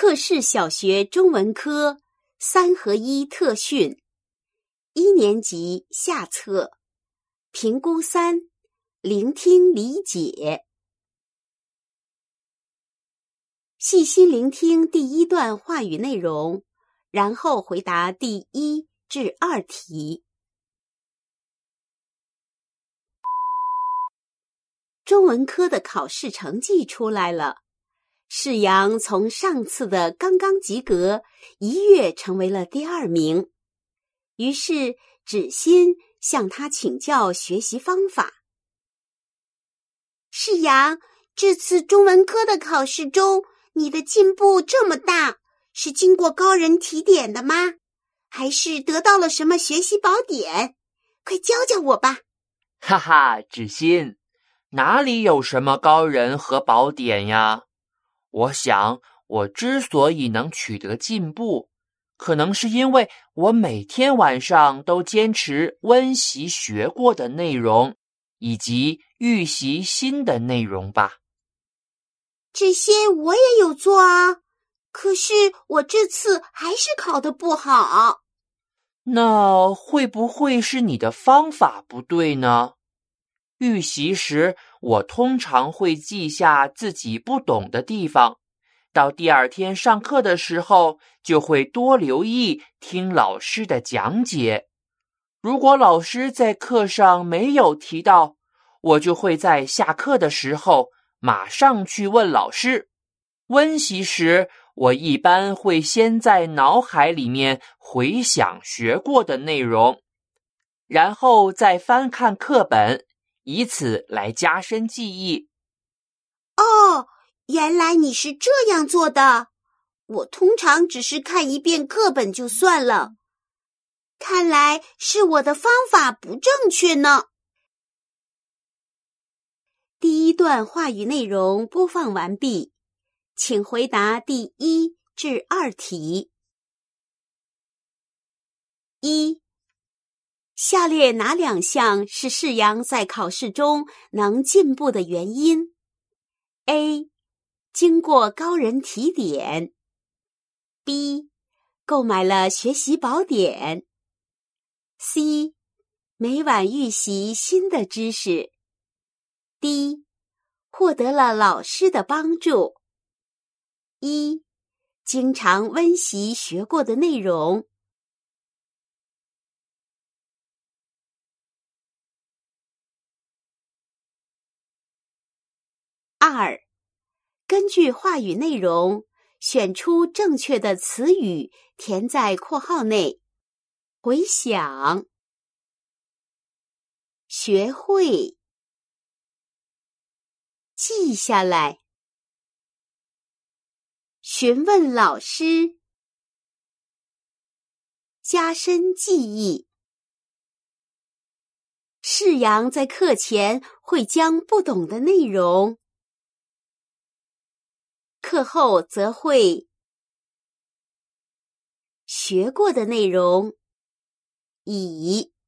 克氏小学中文科3合1特训，1年级下册，评估3，聆听理解。细心聆听第1段话语内容，然后回答第1至2题。中文科的考试成绩出来了，世阳从上次的刚刚及格一跃成为了第2名。于是芷欣向他请教学习方法。世阳，这次中文科的考试中，你的进步这么大，是经过高人提点的吗？还是得到了什么学习宝典？快教教我吧。 哈哈，芷欣，哪里有什么高人和宝典呀？我想，我之所以能取得进步，可能是因为我每天晚上都坚持温习学过的内容，以及预习新的内容吧。 这些我也有做啊，可是我这次还是考得不好。 那会不会是你的方法不对呢？预习时，我通常会记下自己不懂的地方，到第2天上课的时候，就会多留意听老师的讲解。如果老师在课上没有提到，我就会在下课的时候马上去问老师。温习时，我一般会先在脑海里面回想学过的内容，然后再翻看课本，以此来加深记忆。 哦，原来你是这样做的。我通常只是看一遍课本就算了。看来是我的方法不正确呢。第1段话语内容播放完毕，请回答第1至2题。1. 下列哪2项是世阳在考试中能进步的原因？ A. 经过高人提点。 B. 购买了学习宝典。 C. 每晚预习新的知识。 D. 获得了老师的帮助。 1. 经常温习学过的内容。2. 根据话语内容，选出正确的词语，填在括号内。回想、学会、记下来、询问老师、加深记忆。世阳在课前会将不懂的内容，课后则会学过的内容以